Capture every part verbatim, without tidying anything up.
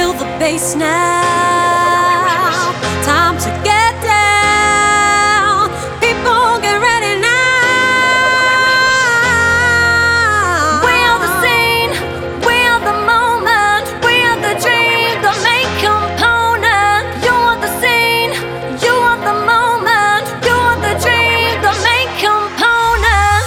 Feel the bass now. Time to get down. People get ready now. We're the scene, we're the moment, we're the dream, the main component. You're the scene, you're the moment, you're the dream, the main component.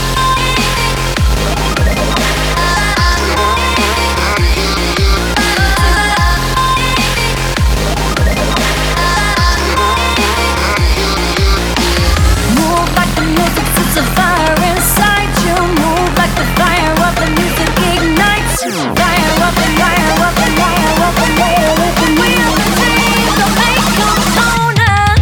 Move like the music sets a fire inside you. Move like the fire of the music ignites you. Fire up and fire up and fire up and fire up and we are the dream, the main component.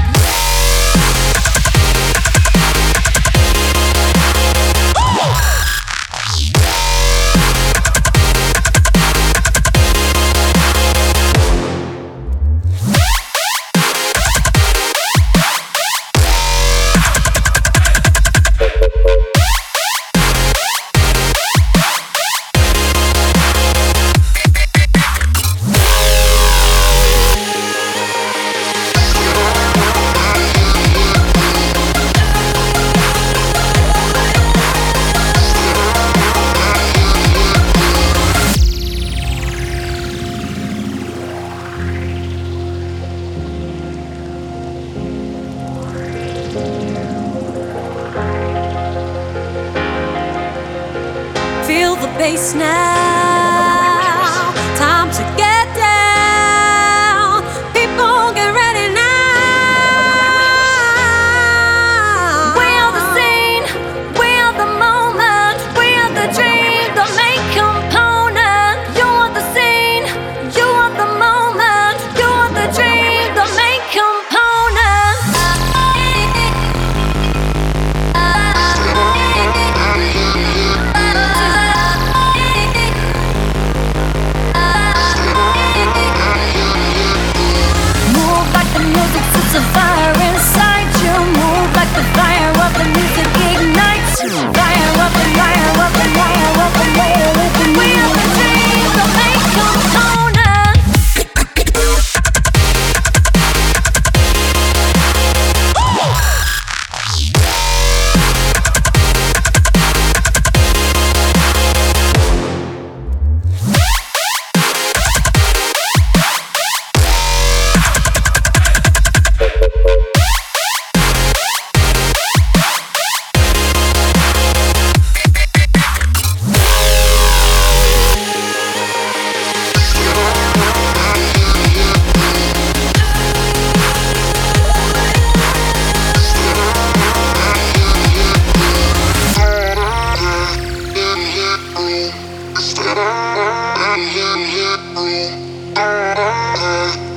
Feel the bass now. Time to get down. People get ready now. We're the scene, we're the moment, we're the dream, the main component. You're the scene, you're the moment, you're the dream, the main component. Move like the music sets a fire inside you. Move like the fire of the music ignites you. Fire up and fire up and fire up and fire up and we are the dream, the main component. Stop.